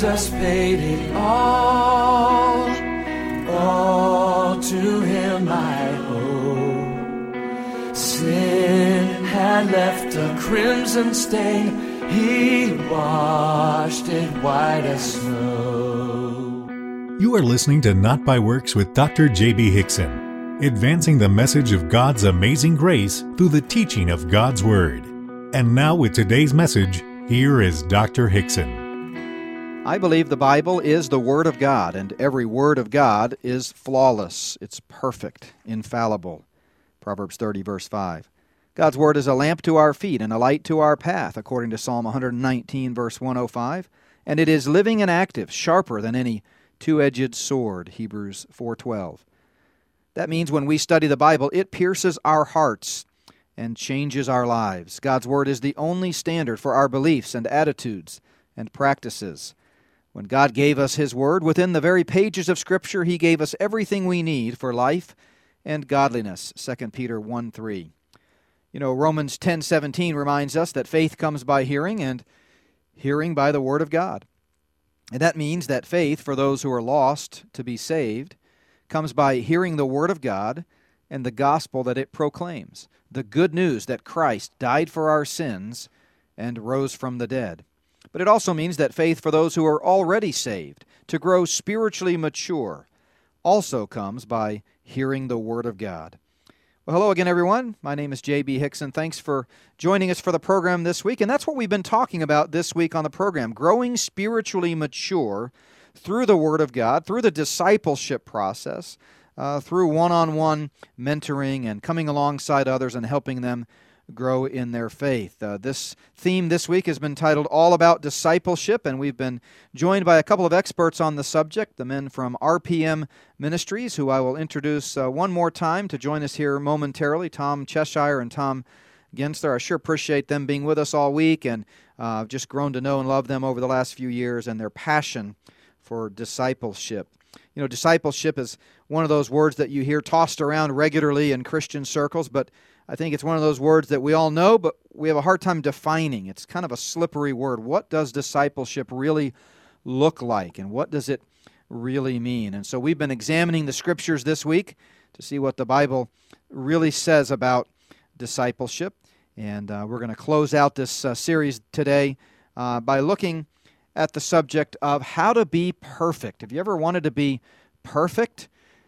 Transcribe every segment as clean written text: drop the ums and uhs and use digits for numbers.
Jesus paid it all to him I owe. Sin had left a crimson stain, he washed it white as snow. You are listening to Not by Works with Dr. J.B. Hickson, advancing the message of God's amazing grace through the teaching of God's Word. And now with today's message, here is Dr. Hickson. I believe the Bible is the Word of God, and every word of God is flawless. It's perfect, infallible. Proverbs 30, verse 5. God's Word is a lamp to our feet and a light to our path, according to Psalm 119, verse 105. And it is living and active, sharper than any two-edged sword, Hebrews 4:12. That means when we study the Bible, it pierces our hearts and changes our lives. God's Word is the only standard for our beliefs and attitudes and practices. When God gave us His Word, within the very pages of Scripture, He gave us everything we need for life and godliness, 2 Peter 1:3. You know, Romans 10:17 reminds us that faith comes by hearing, and hearing by the Word of God. And that means that faith, for those who are lost to be saved, comes by hearing the Word of God and the gospel that it proclaims, the good news that Christ died for our sins and rose from the dead. But it also means that faith for those who are already saved, to grow spiritually mature, also comes by hearing the Word of God. Well, hello again, everyone. My name is J.B. Hickson. Thanks for joining us for the program this week. And that's what we've been talking about this week on the program, growing spiritually mature through the Word of God, through the discipleship process, through one-on-one mentoring and coming alongside others and helping them grow in their faith. This theme this week has been titled All About Discipleship, and we've been joined by a couple of experts on the subject, the men from RPM Ministries, who I will introduce one more time to join us here momentarily, Tom Cheshire and Tom Gensler. I sure appreciate them being with us all week, and I've just grown to know and love them over the last few years and their passion for discipleship. You know, discipleship is one of those words that you hear tossed around regularly in Christian circles, but I think it's one of those words that we all know, but we have a hard time defining. It's kind of a slippery word. What does discipleship really look like, and what does it really mean? And so we've been examining the Scriptures this week to see what the Bible really says about discipleship. And we're going to close out this series today by looking at the subject of how to be perfect. Have you ever wanted to be perfect?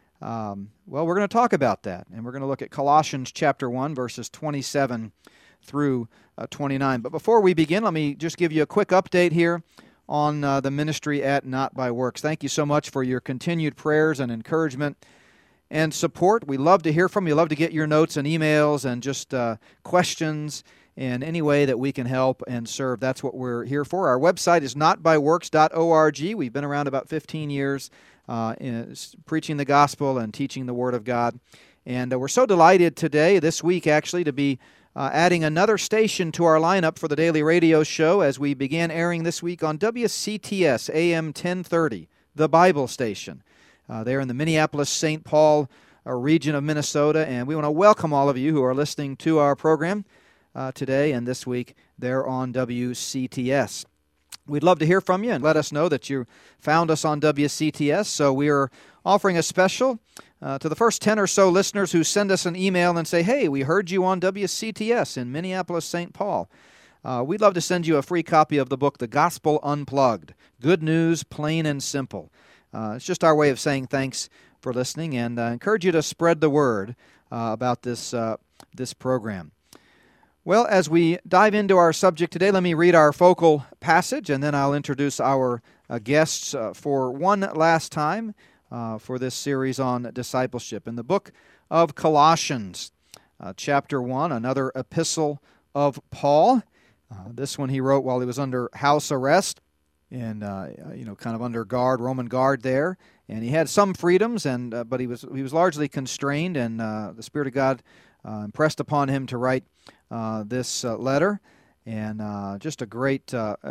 Well, we're going to talk about that, and we're going to look at Colossians chapter 1, verses 27 through 29. But before we begin, let me just give you a quick update here on the ministry at Not by Works. Thank you so much for your continued prayers and encouragement and support. We love to hear from you. Love to get your notes and emails and just questions in any way that we can help and serve. That's what we're here for. Our website is notbyworks.org. We've been around about 15 years. Preaching the gospel and teaching the Word of God. And we're so delighted today, this week actually, to be adding another station to our lineup for the daily radio show as we began airing this week on WCTS AM 1030, the Bible station. They're in the Minneapolis-St. Paul region of Minnesota, and we want to welcome all of you who are listening to our program today and this week. They're on WCTS. We'd love to hear from you and let us know that you found us on WCTS. So we are offering a special to the first 10 or so listeners who send us an email and say, hey, we heard you on WCTS in Minneapolis-St. Paul. We'd love to send you a free copy of the book, The Gospel Unplugged, Good News, Plain and Simple. It's just our way of saying thanks for listening, and I encourage you to spread the word about this program. Well, as we dive into our subject today, let me read our focal passage, and then I'll introduce our guests for one last time for this series on discipleship. In the book of Colossians, chapter 1, another epistle of Paul. This one he wrote while he was under house arrest and, kind of under guard, Roman guard there. And he had some freedoms, but he was largely constrained, and the Spirit of God impressed upon him to write this letter, and just a great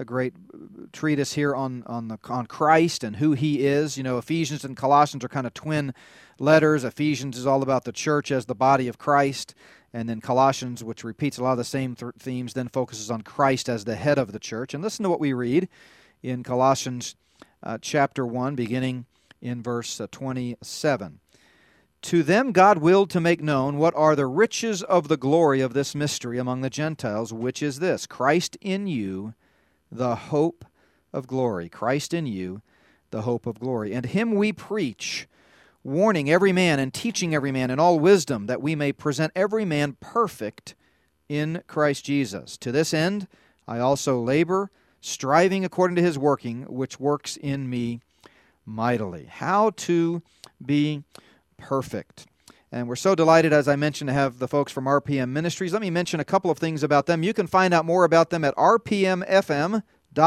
treatise here on Christ and who He is. You know, Ephesians and Colossians are kind of twin letters. Ephesians is all about the church as the body of Christ, and then Colossians, which repeats a lot of the same themes, then focuses on Christ as the head of the church. And listen to what we read in Colossians chapter 1, beginning in verse 27. To them God willed to make known what are the riches of the glory of this mystery among the Gentiles, which is this, Christ in you, the hope of glory. Christ in you, the hope of glory. And him we preach, warning every man and teaching every man in all wisdom, that we may present every man perfect in Christ Jesus. To this end I also labor, striving according to his working, which works in me mightily. How to be perfect. And we're so delighted, as I mentioned, to have the folks from RPM Ministries. Let me mention a couple of things about them. You can find out more about them at rpmfm.org.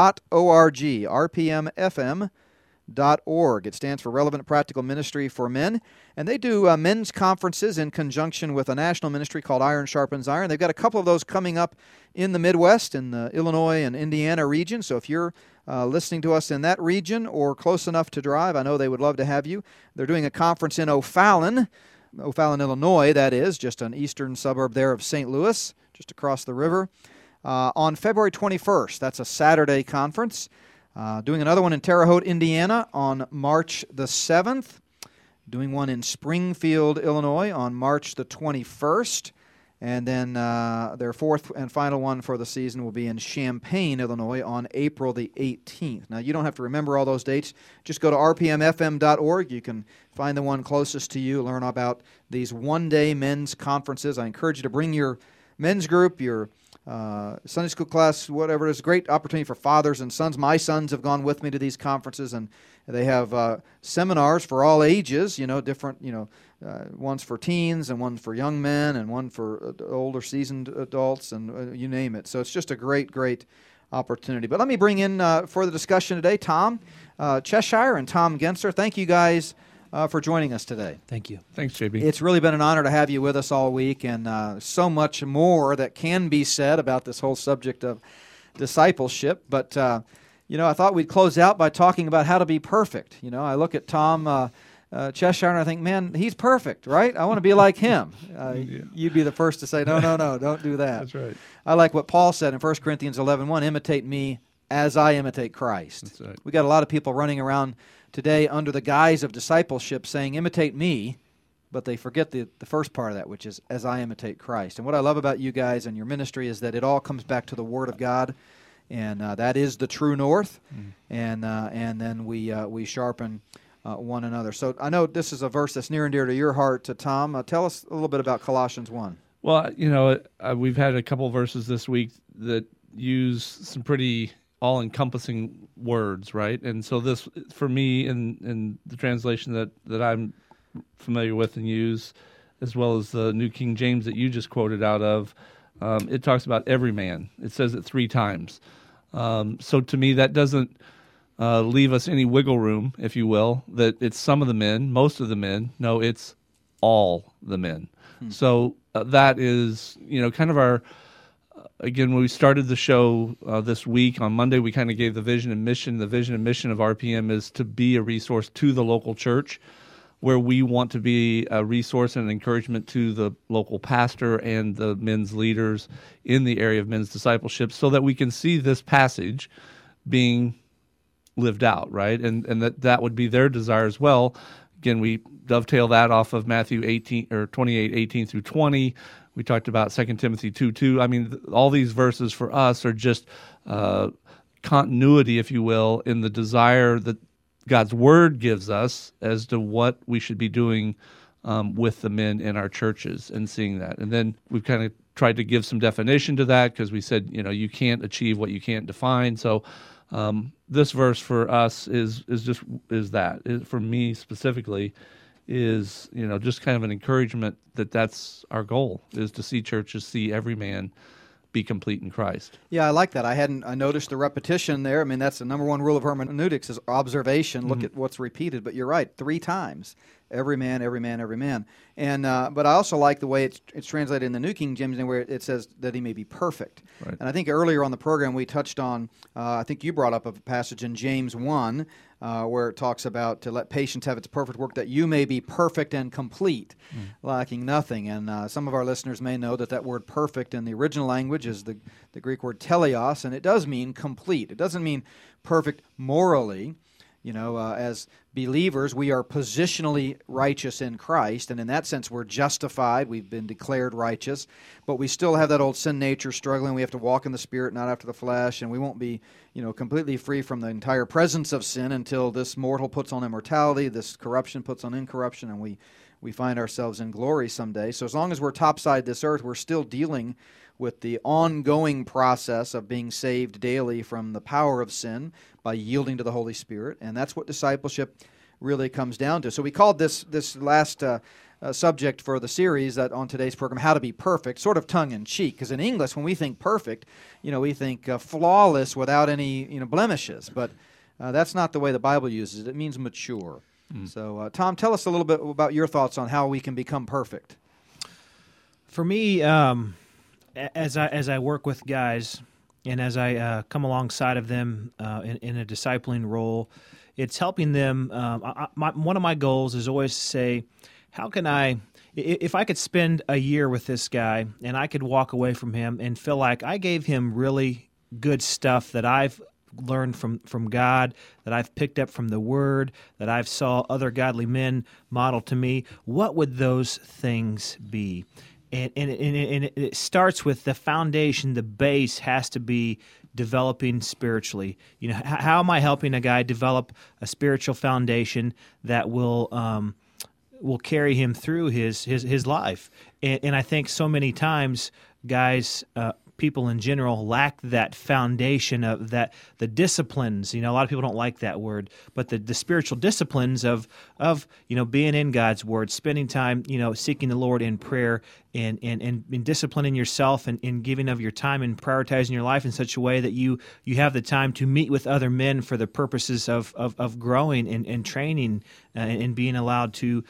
rpmfm.org. It stands for Relevant Practical Ministry for Men. And they do men's conferences in conjunction with a national ministry called Iron Sharpens Iron. They've got a couple of those coming up in the Midwest, in the Illinois and Indiana region. So if you're listening to us in that region or close enough to drive, I know they would love to have you. They're doing a conference in O'Fallon, Illinois, that is, just an eastern suburb there of St. Louis, just across the river, on February 21st. That's a Saturday conference. Doing another one in Terre Haute, Indiana on March the 7th. Doing one in Springfield, Illinois on March the 21st. And then their fourth and final one for the season will be in Champaign, Illinois on April the 18th. Now, you don't have to remember all those dates. Just go to rpmfm.org. You can find the one closest to you, learn about these one-day men's conferences. I encourage you to bring your men's group, your Sunday school class, whatever it is. A great opportunity for fathers and sons. My sons have gone with me to these conferences, and they have seminars for all ages, different, one's for teens and one for young men and one for older seasoned adults and you name it. So it's just a great, great opportunity. But let me bring in for the discussion today Tom Cheshire and Tom Genser. Thank you guys for joining us today. Thank you. Thanks, JB. It's really been an honor to have you with us all week, and so much more that can be said about this whole subject of discipleship. But, I thought we'd close out by talking about how to be perfect. I look at Tom Cheshire and I think, man, he's perfect, right? I want to be like him. You'd be the first to say, no, don't do that. That's right. I like what Paul said in 1 Corinthians 11:1, imitate me as I imitate Christ. That's right. We got a lot of people running around today under the guise of discipleship saying, imitate me, but they forget the first part of that, which is as I imitate Christ. And what I love about you guys and your ministry is that it all comes back to the Word of God, and that is the true north, and then we sharpen one another. So I know this is a verse that's near and dear to your heart, Tom. Tell us a little bit about Colossians 1. Well, we've had a couple verses this week that use some pretty all-encompassing words, right? And so this, for me, in the translation that I'm familiar with and use, as well as the New King James that you just quoted out of, it talks about every man. It says it 3 times. So to me, that doesn't leave us any wiggle room, if you will, that it's some of the men, most of the men. No, it's all the men. So that is, kind of our... Again, when we started the show this week, on Monday, we kind of gave the vision and mission. The vision and mission of RPM is to be a resource to the local church, where we want to be a resource and an encouragement to the local pastor and the men's leaders in the area of men's discipleship, so that we can see this passage being lived out, right? And that would be their desire as well. Again, we dovetail that off of Matthew 28:18 through 20. We talked about 2 Timothy 2:2. I mean, all these verses for us are just continuity, if you will, in the desire that God's Word gives us as to what we should be doing with the men in our churches and seeing that. And then we've kind of tried to give some definition to that, because we said, you can't achieve what you can't define. So this verse for us is that. For me specifically, is just kind of an encouragement that that's our goal, is to see churches see every man be complete in Christ. Yeah, I like that. I noticed the repetition there. I mean, that's the number one rule of hermeneutics, is observation. Look at what's repeated. But you're right, 3 times. Every man, every man, every man. And but I also like the way it's translated in the New King James, where it says that he may be perfect. Right. And I think earlier on the program we touched on, I think you brought up a passage in James 1 where it talks about to let patience have its perfect work, that you may be perfect and complete, lacking nothing. And some of our listeners may know that word perfect in the original language is the Greek word teleos, and it does mean complete. It doesn't mean perfect morally. As believers, we are positionally righteous in Christ, and in that sense, we're justified. We've been declared righteous, but we still have that old sin nature struggling. We have to walk in the Spirit, not after the flesh, and we won't be, completely free from the entire presence of sin until this mortal puts on immortality, this corruption puts on incorruption, and we find ourselves in glory someday. So as long as we're topside this earth, we're still dealing with the ongoing process of being saved daily from the power of sin by yielding to the Holy Spirit, and that's what discipleship really comes down to. So we called this last subject for the series on today's program, How to Be Perfect, sort of tongue-in-cheek, because in English, when we think perfect, we think flawless without any blemishes, but that's not the way the Bible uses it. It means mature. So, Tom, tell us a little bit about your thoughts on how we can become perfect. For me, as I work with guys and as I come alongside of them in a discipling role, it's helping them. One of my goals is always to say, how can if I could spend a year with this guy and I could walk away from him and feel like I gave him really good stuff that I've learned from God, that I've picked up from the Word, that I've saw other godly men model to me, what would those things be? And it starts with the foundation. The base has to be developing spiritually. How am I helping a guy develop a spiritual foundation that will carry him through his life? And I think so many times, guys, people in general lack that foundation of that, the disciplines. A lot of people don't like that word, but the spiritual disciplines of being in God's Word, spending time seeking the Lord in prayer, and disciplining yourself and giving of your time and prioritizing your life in such a way that you have the time to meet with other men for the purposes of growing and training and being allowed to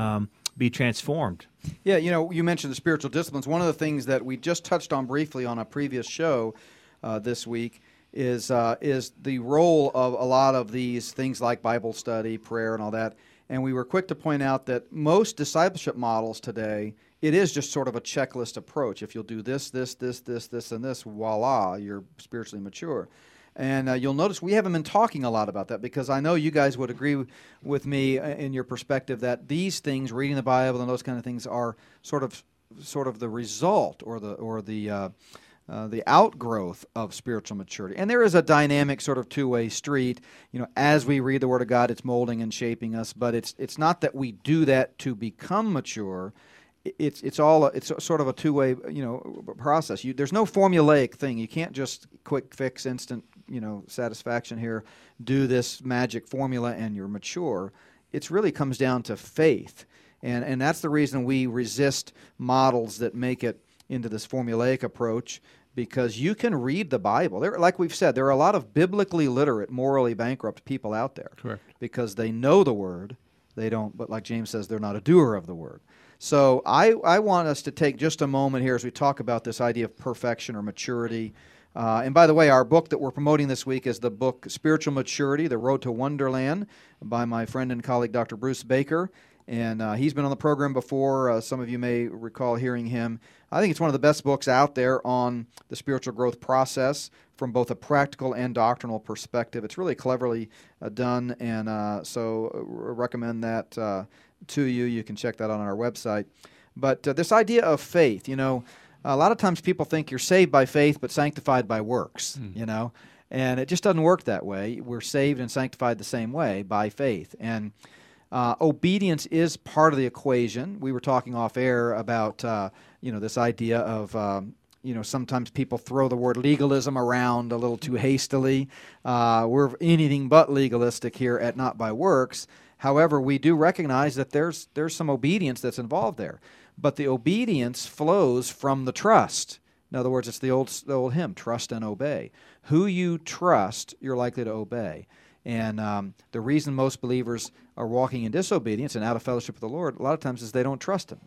be transformed. Yeah, you mentioned the spiritual disciplines. One of the things that we just touched on briefly on a previous show this week is the role of a lot of these things like Bible study, prayer, and all that. And we were quick to point out that most discipleship models today, it is just sort of a checklist approach. If you'll do this, and this, voila, you're spiritually mature. And you'll notice we haven't been talking a lot about that, because I know you guys would agree with me in your perspective that these things, reading the Bible and those kind of things, are sort of the result or the outgrowth of spiritual maturity. And there is a dynamic sort of two-way street. As we read the Word of God, it's molding and shaping us. But it's not that we do that to become mature. It's sort of a two-way process. There's no formulaic thing. You can't just quick fix, instant satisfaction here. Do this magic formula and you're mature. It really comes down to faith, and that's the reason we resist models that make it into this formulaic approach, because you can read the Bible. Like we've said, there are a lot of biblically literate, morally bankrupt people out there. Correct. Because they know the Word, they don't. But like James says, they're not a doer of the Word. So I want us to take just a moment here as we talk about this idea of perfection or maturity. And by the way, our book that we're promoting this week is the book Spiritual Maturity, The Road to Wonderland, by my friend and colleague Dr. Bruce Baker. And he's been on the program before. Some of you may recall hearing him. I think it's one of the best books out there on the spiritual growth process from both a practical and doctrinal perspective. It's really cleverly done, and so recommend that to you. You can check that out on our website. But this idea of faith, a lot of times people think you're saved by faith but sanctified by works, and it just doesn't work that way. We're saved and sanctified the same way, by faith. And obedience is part of the equation. We were talking off air about this idea of sometimes people throw the word legalism around a little too hastily. We're anything but legalistic here at Not by Works. However, we do recognize that there's some obedience that's involved there, but the obedience flows from the trust. In other words, it's the old hymn, trust and obey. Who you trust, you're likely to obey. And the reason most believers are walking in disobedience and out of fellowship with the Lord, a lot of times, is they don't trust Him.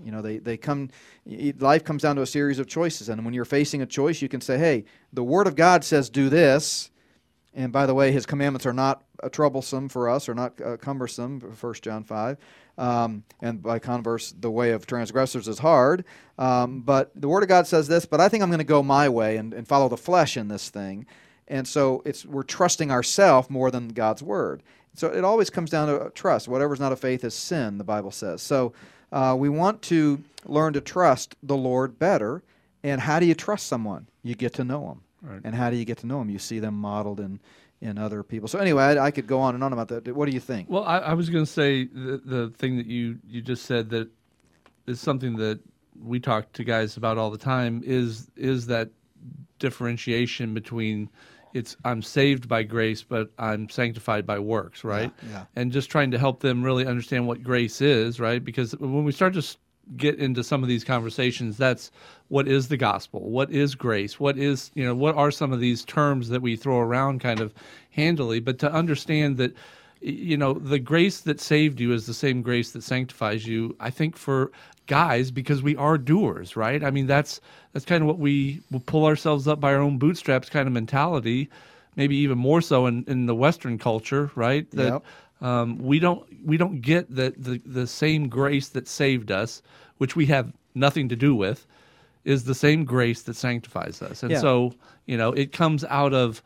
Life comes down to a series of choices, and when you're facing a choice, you can say, hey, the Word of God says do this, and by the way, His commandments are not troublesome for us, or not cumbersome, 1 John 5, and by converse, the way of transgressors is hard, but the Word of God says this, but I think I'm going to go my way and follow the flesh in this thing. And so we're trusting ourselves more than God's Word. So it always comes down to trust. Whatever's not of faith is sin, the Bible says. So we want to learn to trust the Lord better. And how do you trust someone? You get to know them. Right. And how do you get to know them? You see them modeled in other people. So anyway, I could go on and on about that. What do you think? Well, I was going to say the thing that you just said that is something that we talk to guys about all the time is that differentiation between I'm saved by grace, but I'm sanctified by works, right? Yeah. And just trying to help them really understand what grace is, right? Because when we start to get into some of these conversations, that's what is the gospel? What is grace? What is, what are some of these terms that we throw around kind of handily? But to understand that, the grace that saved you is the same grace that sanctifies you, I think for guys, because we are doers, right? I mean, that's kind of what we will pull ourselves up by our own bootstraps kind of mentality, maybe even more so in the Western culture, right? That we don't get the same grace that saved us, which we have nothing to do with, is the same grace that sanctifies us. And so, it comes out of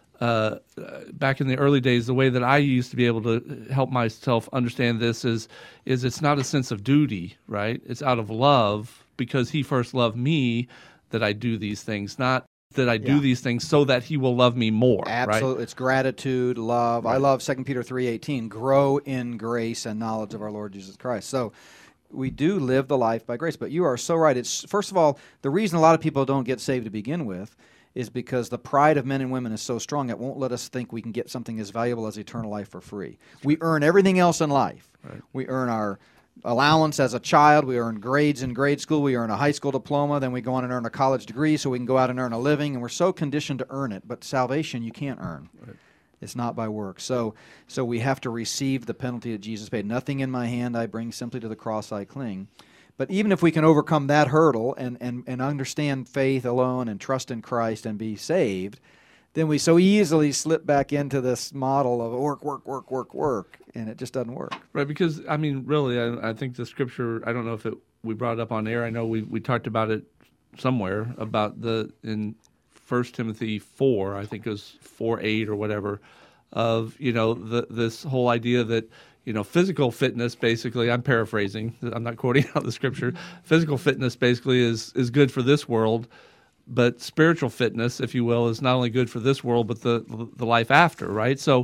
back in the early days, the way that I used to be able to help myself understand this is it's not a sense of duty, right? It's out of love, because he first loved me, that I do these things, not that I do these things so that he will love me more. Absolutely. Right? It's gratitude, love. Right. I love 2 Peter 3:18, grow in grace and knowledge of our Lord Jesus Christ. So we do live the life by grace, but you are so right. It's, first of all, the reason a lot of people don't get saved to begin with is because the pride of men and women is so strong it won't let us think we can get something as valuable as eternal life for free. We earn everything else in life. Right. We earn our allowance as a child. We earn grades in grade school. We earn a high school diploma. Then we go on and earn a college degree so we can go out and earn a living. And we're so conditioned to earn it. But salvation you can't earn. Right. It's not by works. So we have to receive the penalty that Jesus paid. Nothing in my hand I bring, simply to the cross I cling. But even if we can overcome that hurdle and understand faith alone and trust in Christ and be saved, then we so easily slip back into this model of work, and it just doesn't work. Right, because, I mean, really, I think the Scripture, I don't know if we brought it up on air. I know we talked about it somewhere, about in 1 Timothy 4, I think it was 4:8 or whatever, of, this whole idea that, physical fitness, basically, I'm paraphrasing, I'm not quoting out the Scripture, physical fitness basically is good for this world, but spiritual fitness, if you will, is not only good for this world, but the life after, right? So,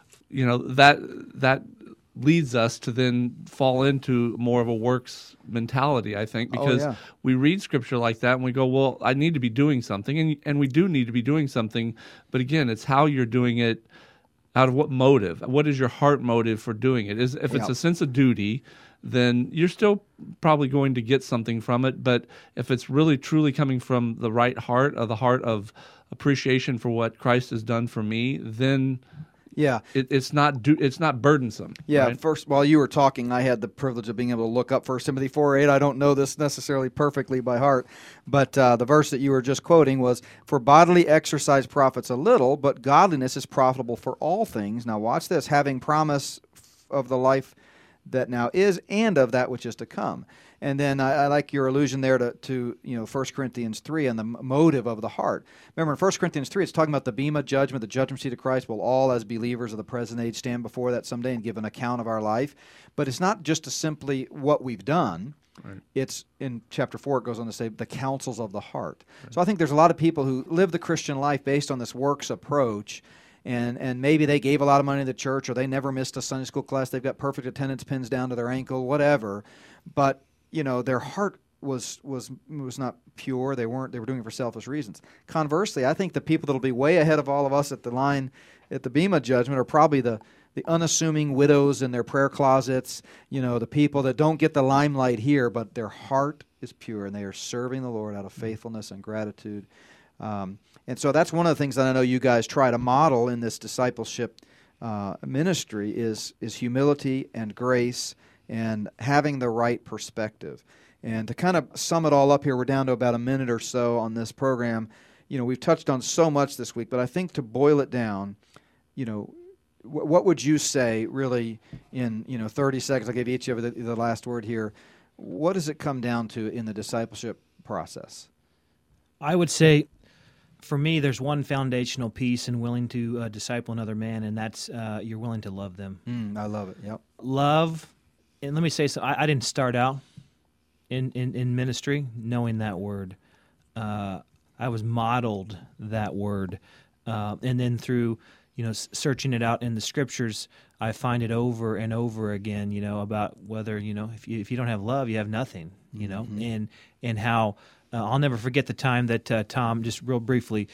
that leads us to then fall into more of a works mentality, I think, because we read Scripture like that and we go, well, I need to be doing something, and we do need to be doing something, but again, it's how you're doing it. Out of what motive? What is your heart motive for doing it? If it's a sense of duty, then you're still probably going to get something from it. But if it's really truly coming from the right heart, of the heart of appreciation for what Christ has done for me, then it's not burdensome. Yeah. Right? First, while you were talking, I had the privilege of being able to look up 1 Timothy 4:8. I don't know this necessarily perfectly by heart, but the verse that you were just quoting was, "For bodily exercise profits a little, but godliness is profitable for all things." Now watch this, having promise of the life that now is and of that which is to come. And then I like your allusion there to 1 Corinthians 3 and the motive of the heart. Remember, in 1 Corinthians 3, it's talking about the bema judgment, the judgment seat of Christ. Will all, as believers of the present age, stand before that someday and give an account of our life? But it's not just simply what we've done. Right. It's in chapter 4, it goes on to say the counsels of the heart. Right. So I think there's a lot of people who live the Christian life based on this works approach. And maybe they gave a lot of money to the church, or they never missed a Sunday school class. They've got perfect attendance pins down to their ankle, whatever. But their heart was not pure. They were doing it for selfish reasons. Conversely, I think the people that'll be way ahead of all of us at the line at the bema judgment are probably the unassuming widows in their prayer closets. The people that don't get the limelight here, but their heart is pure and they are serving the Lord out of faithfulness and gratitude. And so that's one of the things that I know you guys try to model in this discipleship ministry is humility and grace and having the right perspective. And to kind of sum it all up here, we're down to about a minute or so on this program. We've touched on so much this week, but I think to boil it down, what would you say really in 30 seconds? I'll give each of you the last word here. What does it come down to in the discipleship process? I would say, for me, there's one foundational piece in willing to disciple another man, and that's you're willing to love them. I love it. Yep. Love, and let me say something. I didn't start out in ministry knowing that word. I was modeled that word, and then through searching it out in the Scriptures, I find it over and over again. About whether if you don't have love, you have nothing. And how I'll never forget the time that Tom, just real briefly,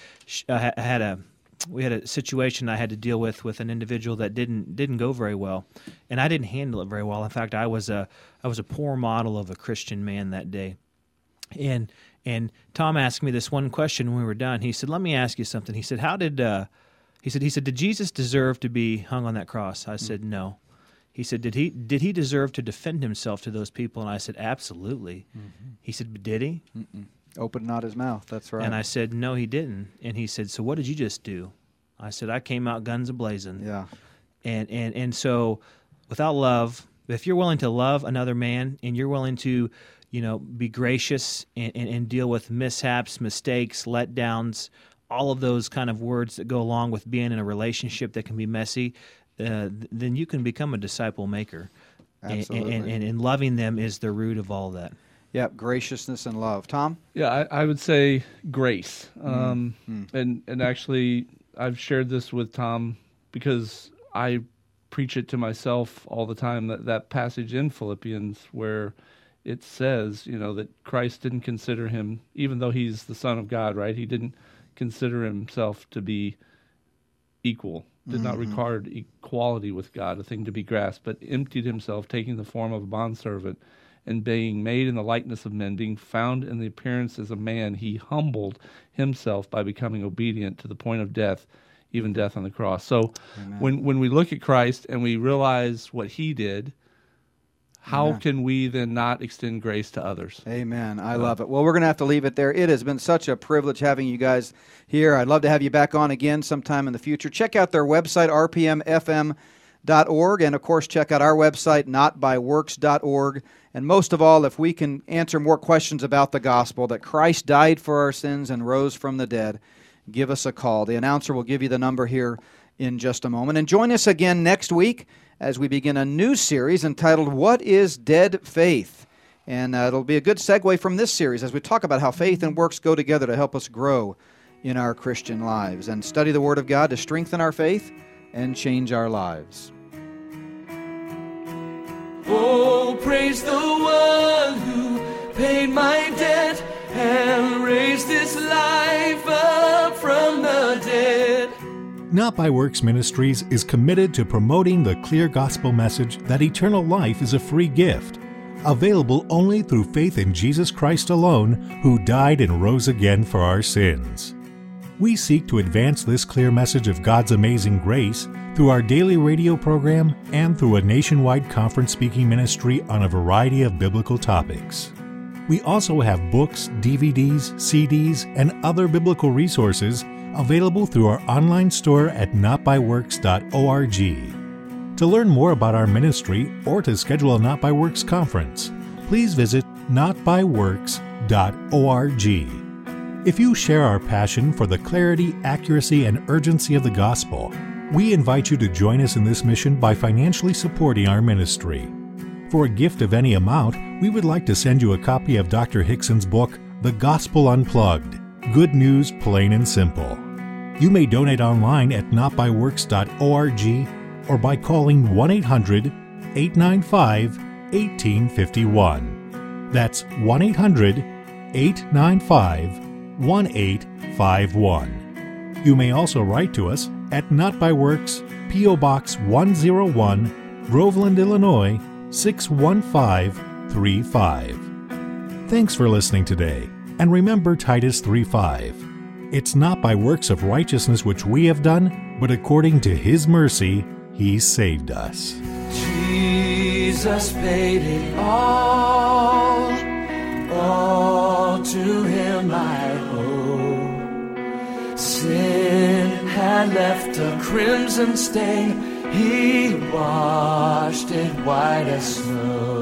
we had a situation I had to deal with an individual that didn't go very well, and I didn't handle it very well. In fact, I was a poor model of a Christian man that day. And Tom asked me this one question when we were done. He said, "Let me ask you something." He said, He said, "Did Jesus deserve to be hung on that cross?" I said, "No." He said, "Did he deserve to defend himself to those people?" And I said, "Absolutely." He said, "But did he?" Opened not his mouth. That's right. And I said, "No, he didn't." And he said, "So what did you just do?" I said, "I came out guns a-blazing." Yeah. And so without love, if you're willing to love another man and you're willing to be gracious and deal with mishaps, mistakes, letdowns, all of those kind of words that go along with being in a relationship that can be messy, then you can become a disciple maker. Absolutely. And loving them is the root of all that. Yep, graciousness and love. Tom? Yeah, I would say grace. And actually, I've shared this with Tom because I preach it to myself all the time, that passage in Philippians where it says, that Christ didn't consider him, even though he's the Son of God, right? He didn't consider himself to be equal, did not regard equality with God a thing to be grasped, but emptied himself, taking the form of a bondservant, and being made in the likeness of men, being found in the appearance as a man, he humbled himself by becoming obedient to the point of death, even death on the cross. So when we look at Christ and we realize what he did, how can we then not extend grace to others? Amen. I love it. Well, we're going to have to leave it there. It has been such a privilege having you guys here. I'd love to have you back on again sometime in the future. Check out their website, rpmfm.org, and, of course, check out our website, notbyworks.org. And most of all, if we can answer more questions about the gospel, that Christ died for our sins and rose from the dead, give us a call. The announcer will give you the number here in just a moment. And join us again next week as we begin a new series entitled, What is Dead Faith? And it'll be a good segue from this series as we talk about how faith and works go together to help us grow in our Christian lives and study the Word of God to strengthen our faith and change our lives. Oh, praise the one who paid my debt and raised this life up from the dead. Not by Works Ministries is committed to promoting the clear gospel message that eternal life is a free gift, available only through faith in Jesus Christ alone, who died and rose again for our sins. We seek to advance this clear message of God's amazing grace through our daily radio program and through a nationwide conference speaking ministry on a variety of biblical topics. We also have books, DVDs, CDs, and other biblical resources available through our online store at notbyworks.org. To learn more about our ministry or to schedule a Not by Works conference, please visit notbyworks.org. If you share our passion for the clarity, accuracy, and urgency of the gospel, we invite you to join us in this mission by financially supporting our ministry. For a gift of any amount, we would like to send you a copy of Dr. Hickson's book, The Gospel Unplugged, Good News Plain and Simple. You may donate online at notbyworks.org or by calling 1-800-895-1851. That's 1-800-895-1851. You may also write to us at Not by Works, P.O. Box 101, Groveland, Illinois, 61535. Thanks for listening today, and remember Titus 3:5. It's not by works of righteousness which we have done, but according to His mercy He saved us. Jesus paid it all to Him I owe. Sin had left a crimson stain, He washed it white as snow.